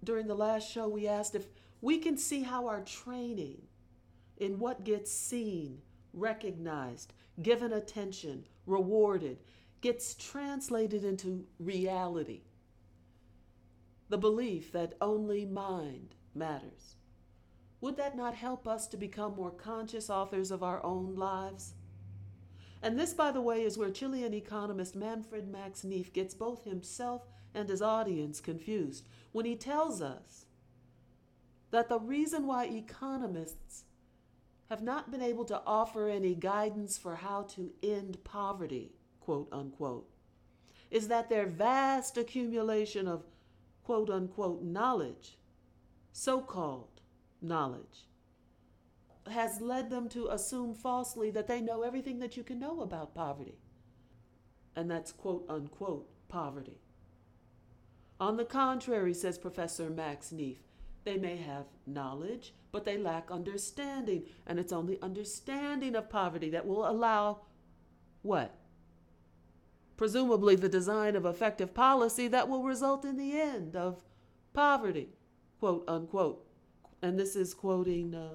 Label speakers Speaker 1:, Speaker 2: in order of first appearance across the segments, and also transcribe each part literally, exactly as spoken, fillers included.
Speaker 1: during the last show, we asked if we can see how our training in what gets seen, recognized, given attention, rewarded, gets translated into reality. The belief that only mind matters. Would that not help us to become more conscious authors of our own lives? And this, by the way, is where Chilean economist Manfred Max Neef gets both himself and his audience confused when he tells us that the reason why economists have not been able to offer any guidance for how to end poverty, quote unquote, is that their vast accumulation of quote unquote knowledge, so-called knowledge, has led them to assume falsely that they know everything that you can know about poverty. And that's quote unquote poverty. On the contrary, says Professor Max Neef, they may have knowledge, but they lack understanding. And it's only understanding of poverty that will allow what? Presumably the design of effective policy that will result in the end of poverty, quote unquote. And this is quoting uh,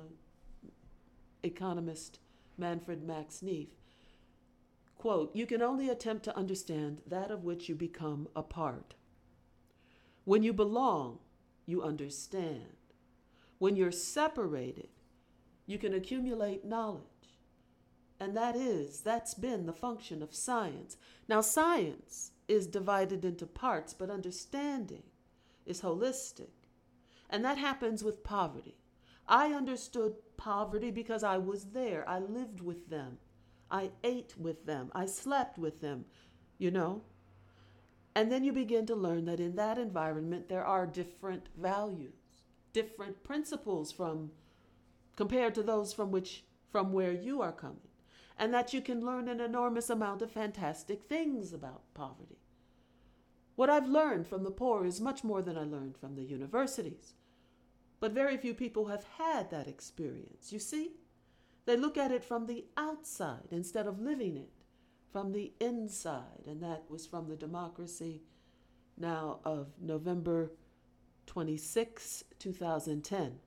Speaker 1: economist Manfred Max Neef. Quote, you can only attempt to understand that of which you become a part. When you belong, you understand. When you're separated, you can accumulate knowledge. And that is, that's been the function of science. Now, science is divided into parts, but understanding is holistic. And that happens with poverty. I understood poverty because I was there. I lived with them. I ate with them. I slept with them, you know. And then you begin to learn that in that environment, there are different values, different principles from compared to those from which from where you are coming. And that you can learn an enormous amount of fantastic things about poverty. What I've learned from the poor is much more than I learned from the universities. But very few people have had that experience, you see? They look at it from the outside instead of living it from the inside. And that was from the Democracy Now! Of November twenty-sixth, two thousand ten.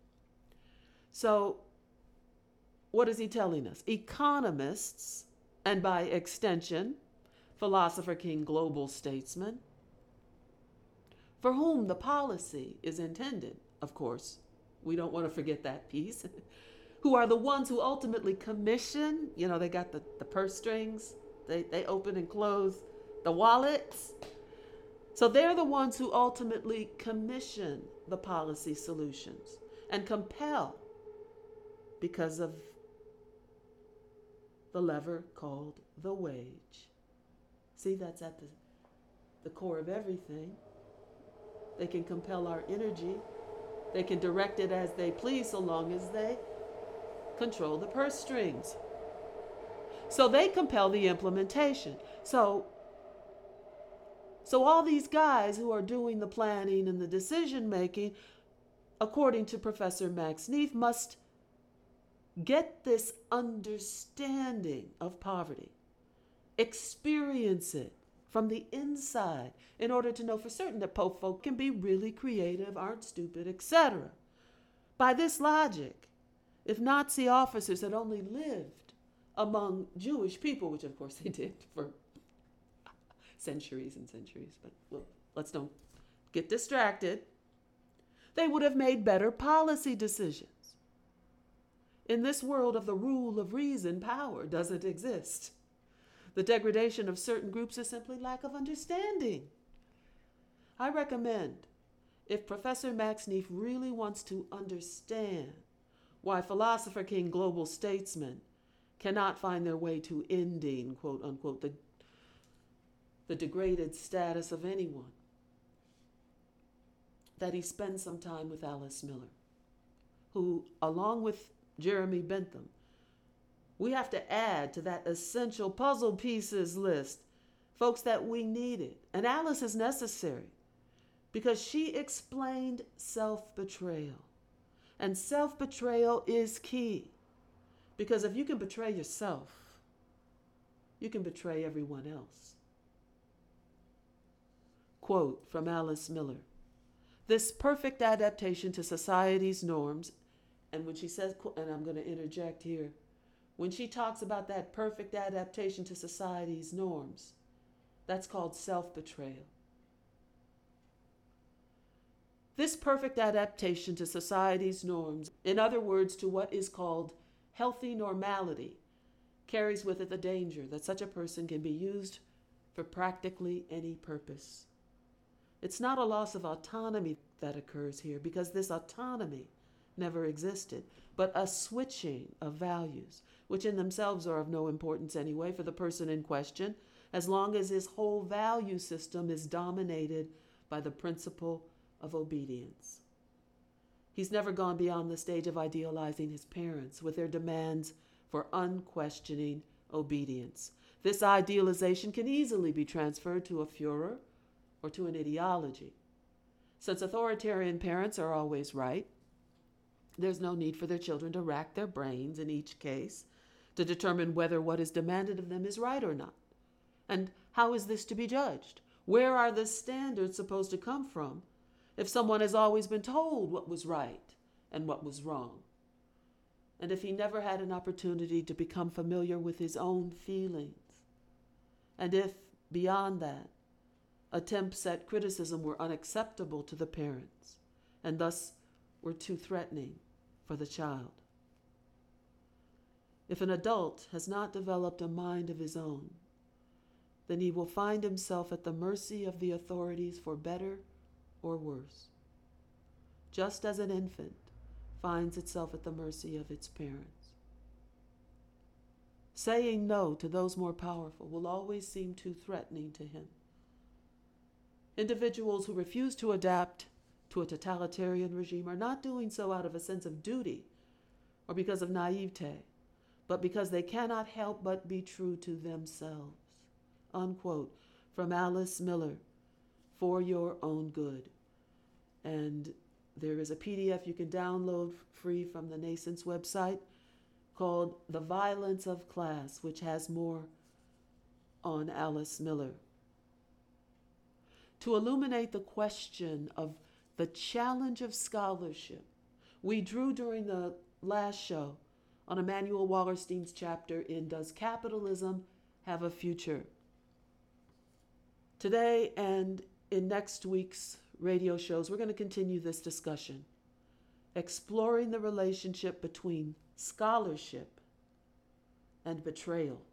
Speaker 1: So what is he telling us? Economists, and by extension, philosopher king global statesmen, for whom the policy is intended, of course, we don't want to forget that piece, who are the ones who ultimately commission, you know, they got the, the purse strings, they, they open and close the wallets. So they're the ones who ultimately commission the policy solutions and compel because of the lever called the wage. See, that's at the, the core of everything. They can compel our energy. They can direct it as they please so long as they control the purse strings. So they compel the implementation. So, so all these guys who are doing the planning and the decision making, according to Professor Max Neef, must get this understanding of poverty, experience it from the inside in order to know for certain that po folk can be really creative, aren't stupid, et cetera. By this logic, if Nazi officers had only lived among Jewish people, which of course they did for centuries and centuries, but well, let's don't get distracted, they would have made better policy decisions. In this world of the rule of reason, power doesn't exist. The degradation of certain groups is simply lack of understanding. I recommend, if Professor Max Neef really wants to understand why philosopher king global statesmen cannot find their way to ending, quote unquote, the, the degraded status of anyone, that he spend some time with Alice Miller, who, along with Jeremy Bentham, we have to add to that essential puzzle pieces list folks that we needed. And Alice is necessary because she explained self-betrayal. And self-betrayal is key. Because if you can betray yourself, you can betray everyone else. Quote from Alice Miller: This perfect adaptation to society's norms, and when she says, and I'm going to interject here, when she talks about that perfect adaptation to society's norms, that's called self-betrayal. This perfect adaptation to society's norms, in other words, to what is called healthy normality, carries with it the danger that such a person can be used for practically any purpose. It's not a loss of autonomy that occurs here, because this autonomy never existed, but a switching of values, which in themselves are of no importance anyway for the person in question, as long as his whole value system is dominated by the principle of obedience. He's never gone beyond the stage of idealizing his parents with their demands for unquestioning obedience. This idealization can easily be transferred to a Führer or to an ideology. Since authoritarian parents are always right, there's no need for their children to rack their brains in each case to determine whether what is demanded of them is right or not. And how is this to be judged? Where are the standards supposed to come from if someone has always been told what was right and what was wrong? And if he never had an opportunity to become familiar with his own feelings? And if, beyond that, attempts at criticism were unacceptable to the parents and thus were too threatening for the child? If an adult has not developed a mind of his own, then he will find himself at the mercy of the authorities for better or worse, just as an infant finds itself at the mercy of its parents. Saying no to those more powerful will always seem too threatening to him. Individuals who refuse to adapt to a totalitarian regime are not doing so out of a sense of duty or because of naivete, but because they cannot help but be true to themselves. Unquote, from Alice Miller, For Your Own Good. And there is a P D F you can download free from the Nascent's website called The Violence of Class, which has more on Alice Miller. To illuminate the question of the challenge of scholarship, we drew during the last show on Emanuel Wallerstein's chapter in Does Capitalism Have a Future? Today and in next week's radio shows, we're going to continue this discussion, exploring the relationship between scholarship and betrayal.